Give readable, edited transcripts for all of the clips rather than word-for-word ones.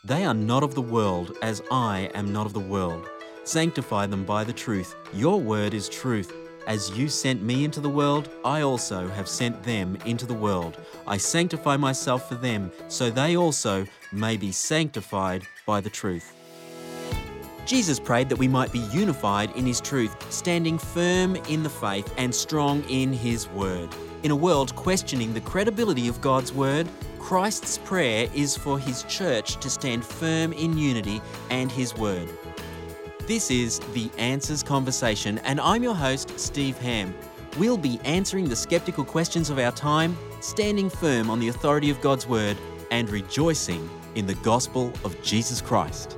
They are not of the world, as I am not of the world. Sanctify them by the truth. Your word is truth. As you sent me into the world, I also have sent them into the world. I sanctify myself for them, so they also may be sanctified by the truth. Jesus prayed that we might be unified in his truth, standing firm in the faith and strong in his word. In a world questioning the credibility of God's word, Christ's prayer is for his church to stand firm in unity and his word. This is The Answers Conversation, and I'm your host, Steve Ham. We'll be answering the skeptical questions of our time, standing firm on the authority of God's word, and rejoicing in the gospel of Jesus Christ.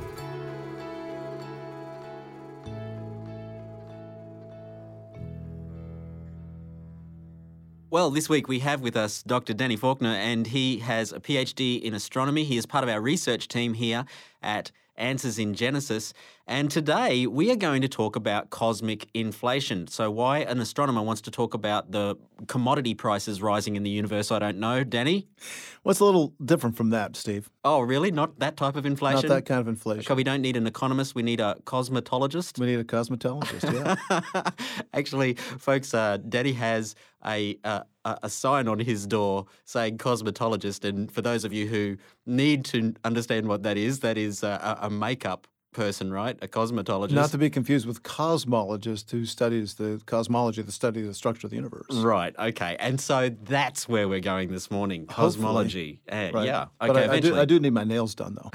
Well, this week we have with us Dr. Danny Faulkner, and he has a PhD in astronomy. He is part of our research team here at Answers in Genesis. And today we are going to talk about cosmic inflation. So why an astronomer wants to talk about the commodity prices rising in the universe, I don't know. Danny? Well, it's a little different from that, Steve. Oh, really? Not that type of inflation? Not that kind of inflation. Okay, we don't need an economist. We need a cosmetologist. We need a cosmetologist, yeah. Actually, folks, Daddy has a sign on his door saying cosmetologist. And for those of you who need to understand what that is a makeup person, right? A cosmetologist. Not to be confused with cosmologist, who studies the cosmology, the study of the structure of the universe. Right, okay. And so that's where we're going this morning, cosmology. Right. Yeah, but okay, I do need my nails done, though.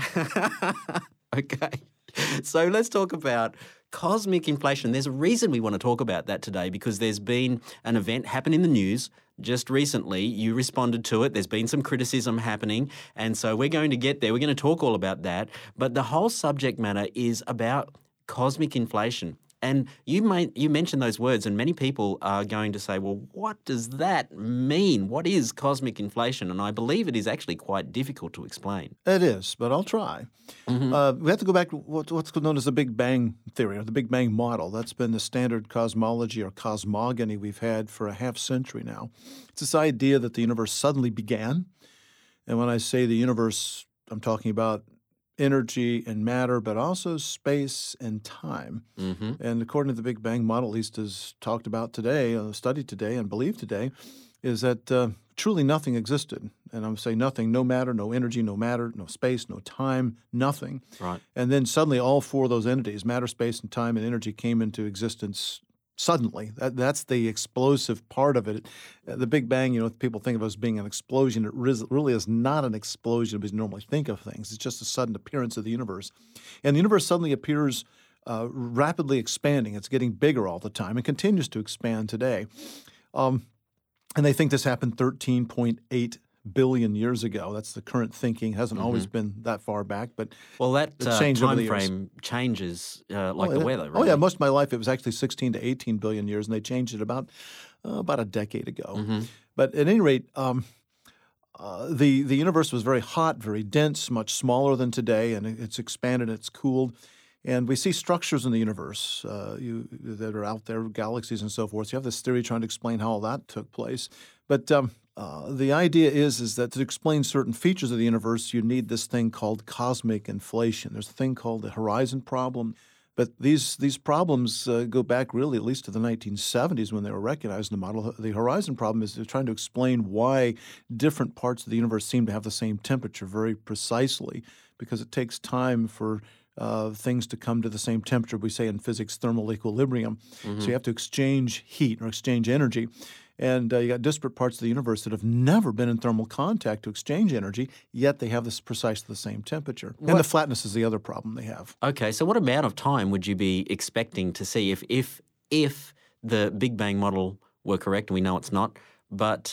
Okay. So let's talk about cosmic inflation. There's a reason we want to talk about that today, because there's been an event happen in the news just recently. You responded to it. There's been some criticism happening. And so we're going to get there. We're going to talk all about that. But the whole subject matter is about cosmic inflation. And you mentioned those words, and many people are going to say, well, what does that mean? What is cosmic inflation? And I believe it is actually quite difficult to explain. It is, but I'll try. Mm-hmm. We have to go back to what's known as the Big Bang theory, or the Big Bang model. That's been the standard cosmology or cosmogony we've had for a half century now. It's this idea that the universe suddenly began. And when I say the universe, I'm talking about energy and matter, but also space and time. Mm-hmm. And according to the Big Bang model, at least as talked about today, studied today, and believed today, is that truly nothing existed. And I'm saying nothing, no matter, no energy, no matter, no space, no time, nothing. Right. And then suddenly all four of those entities, matter, space, and time and energy, came into existence suddenly. That's the explosive part of it. The Big Bang, people think of it as being an explosion. It really is not an explosion as we normally think of things. It's just a sudden appearance of the universe. And the universe suddenly appears rapidly expanding. It's getting bigger all the time and continues to expand today. And they think this happened 13.8 billion years ago. That's the current thinking. It hasn't always been that far back, but that time frame changes the weather, right? Oh, yeah. Most of my life, it was actually 16 to 18 billion years, and they changed it about a decade ago. Mm-hmm. But at any rate, the universe was very hot, very dense, much smaller than today, and it's expanded, it's cooled. And we see structures in the universe that are out there, galaxies and so forth. So you have this theory trying to explain how all that took place. But the idea is that to explain certain features of the universe, you need this thing called cosmic inflation. There's a thing called the horizon problem. But these problems go back really at least to the 1970s when they were recognized in the model. The horizon problem is they're trying to explain why different parts of the universe seem to have the same temperature very precisely, because it takes time for things to come to the same temperature. We say in physics thermal equilibrium. Mm-hmm. So you have to exchange heat or exchange energy. And you got disparate parts of the universe that have never been in thermal contact to exchange energy, yet they have this precisely the same temperature. And the flatness is the other problem they have. Okay, so what amount of time would you be expecting to see if the Big Bang model were correct? And we know it's not, but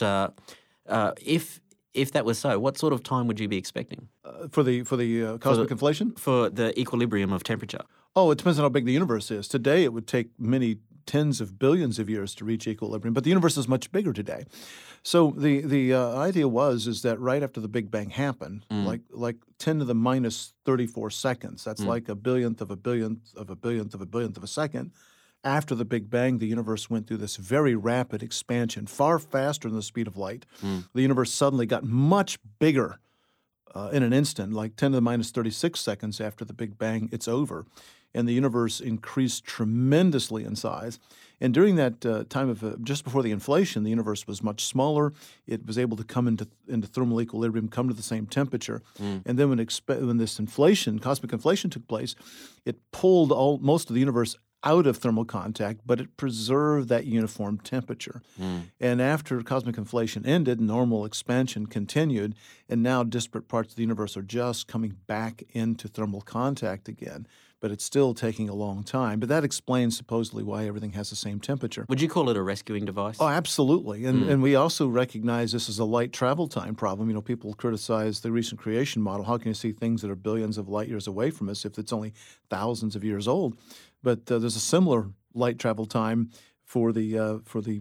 if that was so, what sort of time would you be expecting? For the cosmic inflation? For the equilibrium of temperature. Oh, it depends on how big the universe is. Today, it would take many tens of billions of years to reach equilibrium, but the universe is much bigger today. So the idea is that right after the Big Bang happened, like 10 to the minus 34 seconds, that's like a billionth of a billionth of a billionth of a billionth of a second. After the Big Bang, the universe went through this very rapid expansion, far faster than the speed of light. The universe suddenly got much bigger in an instant, like 10 to the minus 36 seconds after the Big Bang, it's over. And the universe increased tremendously in size. And during that time of just before the inflation, the universe was much smaller. It was able to come into thermal equilibrium, come to the same temperature. And then when this inflation, cosmic inflation, took place, it pulled most of the universe out of thermal contact, but it preserved that uniform temperature. And after cosmic inflation ended, normal expansion continued, and now disparate parts of the universe are just coming back into thermal contact again. But it's still taking a long time. But that explains supposedly why everything has the same temperature. Would you call it a rescuing device? Oh, absolutely. And we also recognize this is a light travel time problem. You know, people criticize the recent creation model. How can you see things that are billions of light years away from us if it's only thousands of years old? But there's a similar light travel time for the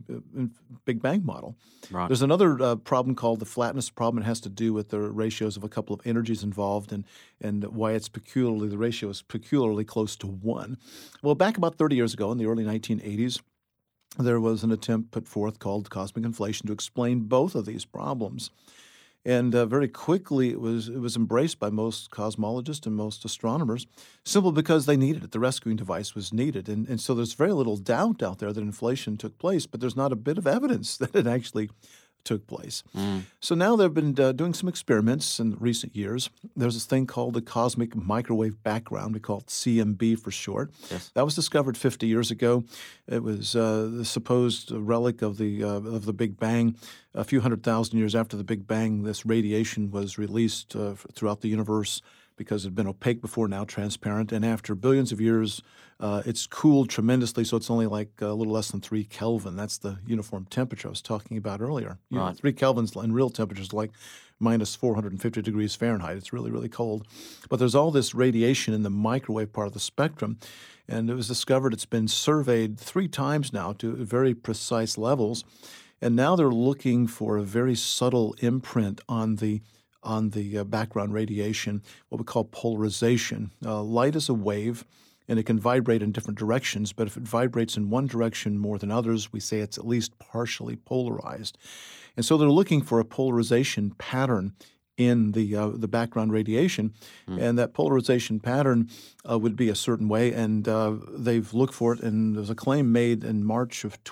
Big Bang model. Right. There's another problem called the flatness problem. It has to do with the ratios of a couple of energies involved and why the ratio is peculiarly close to 1. Well, back about 30 years ago in the early 1980s, there was an attempt put forth called cosmic inflation to explain both of these problems. And very quickly, it was embraced by most cosmologists and most astronomers, simply because they needed it. The rescuing device was needed. And so there's very little doubt out there that inflation took place, but there's not a bit of evidence that it actually took place. So now they've been doing some experiments in recent years. There's this thing called the cosmic microwave background. We call it CMB for short. Yes. That was discovered 50 years ago. It was the supposed relic of the Big Bang. A few 100,000 years after the Big Bang, this radiation was released throughout the universe because it had been opaque before, now transparent. And after billions of years, it's cooled tremendously, so it's only like a little less than 3 Kelvin. That's the uniform temperature I was talking about earlier. Right. 3 Kelvins in real temperatures like minus 450 degrees Fahrenheit. It's really, really cold. But there's all this radiation in the microwave part of the spectrum, and it was discovered it's been surveyed 3 times now to very precise levels. And now they're looking for a very subtle imprint on the background radiation, what we call polarization. Light is a wave, and it can vibrate in different directions, but if it vibrates in one direction more than others, we say it's at least partially polarized. And so they're looking for a polarization pattern in the background radiation, and that polarization pattern would be a certain way, and they've looked for it, and there's a claim made in March of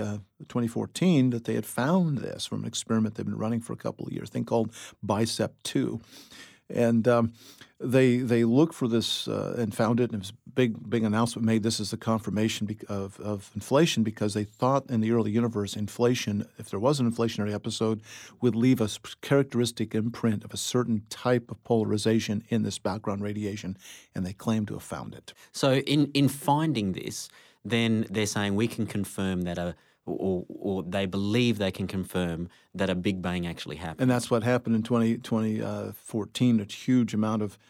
2014 that they had found this from an experiment they've been running for a couple of years, a thing called BICEP2. And they looked for this and found it, and it was a big announcement made. This is the confirmation of inflation, because they thought in the early universe inflation, if there was an inflationary episode, would leave a characteristic imprint of a certain type of polarization in this background radiation, and they claim to have found it. So in finding this, then they're saying we can confirm that or they believe they can confirm that a Big Bang actually happened. And that's what happened in 2014, a huge amount of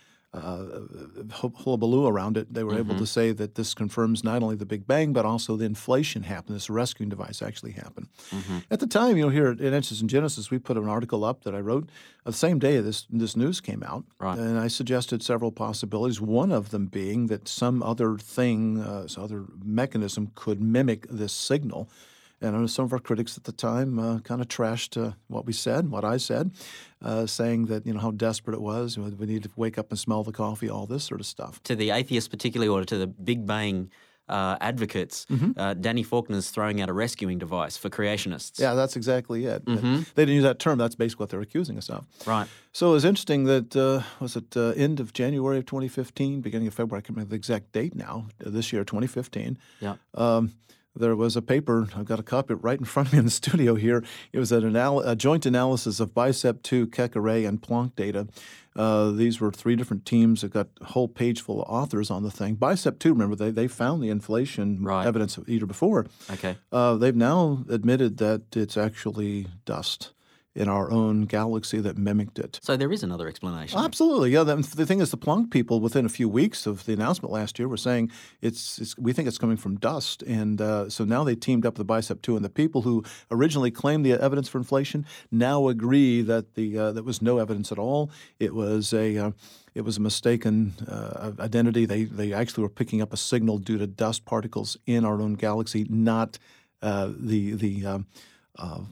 hullabaloo around it. They were able to say that this confirms not only the Big Bang, but also the inflation happened. This rescuing device actually happened. At the time, here at Answers in Genesis, we put an article up that I wrote the same day this news came out. Right. And I suggested several possibilities, one of them being that some other thing, some other mechanism could mimic this signal. And some of our critics at the time kind of trashed what I said, saying that, how desperate it was. We need to wake up and smell the coffee, all this sort of stuff. To the atheists particularly, or to the Big Bang advocates, Danny Faulkner's throwing out a rescuing device for creationists. Yeah, that's exactly it. They didn't use that term. That's basically what they're accusing us of. Right. So it was interesting that, end of January of 2015, beginning of February, I can't remember the exact date now, this year, 2015. Yeah. There was a paper, I've got a copy right in front of me in the studio here. It was a joint analysis of BICEP2, Keck array, and Planck data. These were 3 different teams that got a whole page full of authors on the thing. BICEP2, remember, they found the inflation evidence a year before. Okay. They've now admitted that it's actually dust in our own galaxy that mimicked it. So there is another explanation. Absolutely, yeah. The thing is, the Planck people, within a few weeks of the announcement last year, were saying we think it's coming from dust, and so now they teamed up with the BICEP2, and the people who originally claimed the evidence for inflation now agree that there was no evidence at all. It was a mistaken identity. They actually were picking up a signal due to dust particles in our own galaxy, not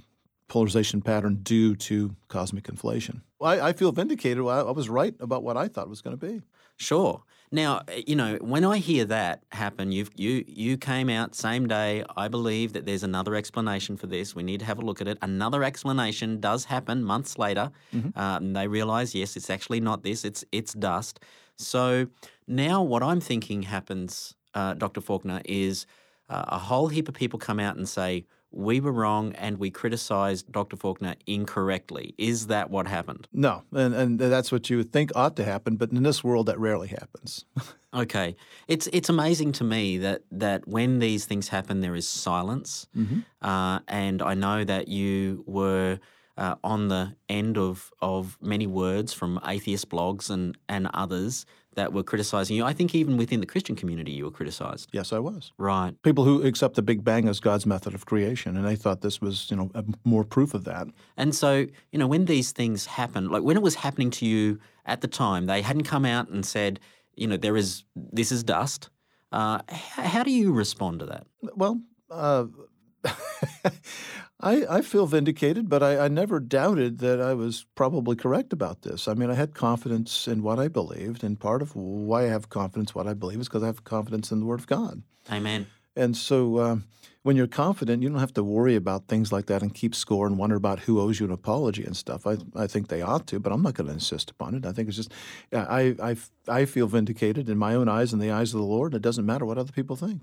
polarization pattern due to cosmic inflation. I feel vindicated. I was right about what I thought it was going to be. Sure. Now, when I hear that happen, you came out same day. I believe that there's another explanation for this. We need to have a look at it. Another explanation does happen months later. And they realize, yes, it's actually not this. It's dust. So now what I'm thinking happens, Dr. Faulkner, is a whole heap of people come out and say, we were wrong and we criticized Dr. Faulkner incorrectly. Is that what happened? No, and that's what you would think ought to happen, but in this world that rarely happens. Okay. It's amazing to me that when these things happen, there is silence. And I know that you were on the end of many words from atheist blogs and others that were criticizing you. I think even within the Christian community you were criticized. Yes, I was. Right. People who accept the Big Bang as God's method of creation, and they thought this was, more proof of that. And so, when these things happen, like when it was happening to you at the time, they hadn't come out and said, this is dust. How do you respond to that? Well, I feel vindicated, but I never doubted that I was probably correct about this. I mean, I had confidence in what I believed, and part of why I have confidence in what I believe is because I have confidence in the Word of God. Amen. And so when you're confident, you don't have to worry about things like that and keep score and wonder about who owes you an apology and stuff. I think they ought to, but I'm not going to insist upon it. I think it's just I feel vindicated in my own eyes and the eyes of the Lord. It doesn't matter what other people think.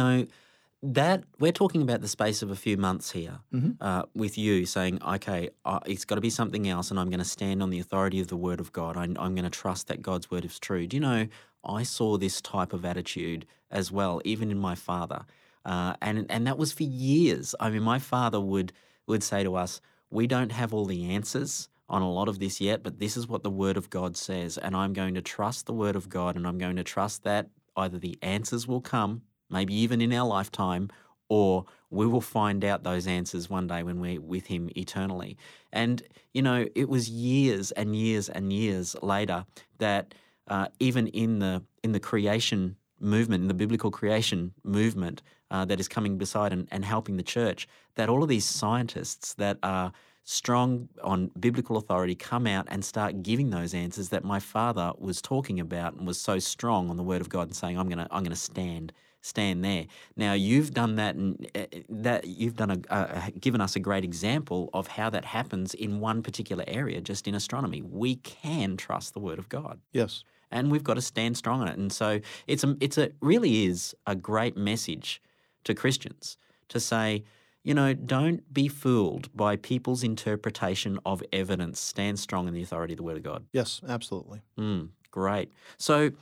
That we're talking about the space of a few months here with you saying, okay, it's got to be something else and I'm going to stand on the authority of the Word of God. I'm going to trust that God's Word is true. Do you know, I saw this type of attitude as well, even in my father. And that was for years. I mean, my father would say to us, we don't have all the answers on a lot of this yet, but this is what the Word of God says, and I'm going to trust the Word of God, and I'm going to trust that either the answers will come, maybe even in our lifetime, or we will find out those answers one day when we're with Him eternally. And, it was years and years and years later that even in the creation movement, in the biblical creation movement that is coming beside and helping the church, that all of these scientists that are strong on biblical authority come out and start giving those answers that my father was talking about and was so strong on the Word of God and saying, I'm going to stand there. Now you've done that, and that you've done given us a great example of how that happens in one particular area, just in astronomy. We can trust the Word of God. Yes. And we've got to stand strong on it. And so it really is a great message to Christians to say, don't be fooled by people's interpretation of evidence. Stand strong in the authority of the Word of God. Yes, absolutely. Great. So,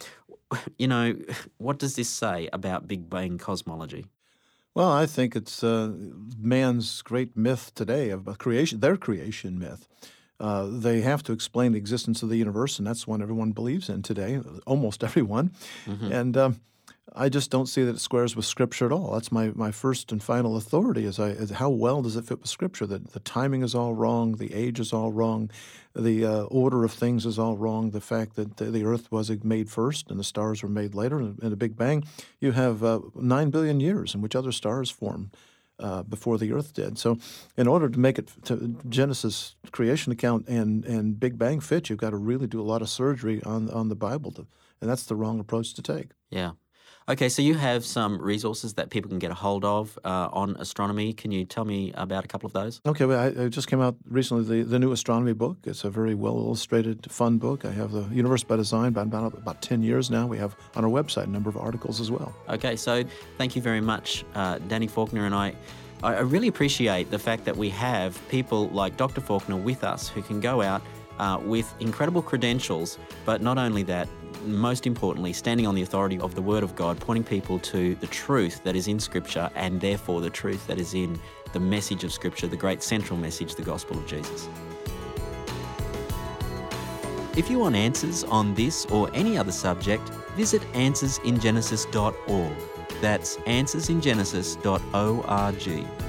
what does this say about Big Bang cosmology? Well, I think it's man's great myth today of creation, their creation myth. They have to explain the existence of the universe, and that's one everyone believes in today, almost everyone. And I just don't see that it squares with Scripture at all. That's my first and final authority is how well does it fit with Scripture? That the timing is all wrong, the age is all wrong, the order of things is all wrong, the fact that the earth was made first and the stars were made later. In the Big Bang, you have 9 billion years in which other stars formed before the earth did. So in order to make it to Genesis creation account and Big Bang fit, you've got to really do a lot of surgery on the Bible, and that's the wrong approach to take. Yeah. Okay, so you have some resources that people can get a hold of on astronomy. Can you tell me about a couple of those? Okay, well, I just came out recently, the new astronomy book. It's a very well-illustrated, fun book. I have the Universe by Design, about 10 years now. We have on our website a number of articles as well. Okay, so thank you very much, Danny Faulkner, and I really appreciate the fact that we have people like Dr. Faulkner with us who can go out with incredible credentials, but not only that, most importantly, standing on the authority of the Word of God, pointing people to the truth that is in Scripture and therefore the truth that is in the message of Scripture, the great central message, the gospel of Jesus. If you want answers on this or any other subject, visit answersingenesis.org. That's answersingenesis.org.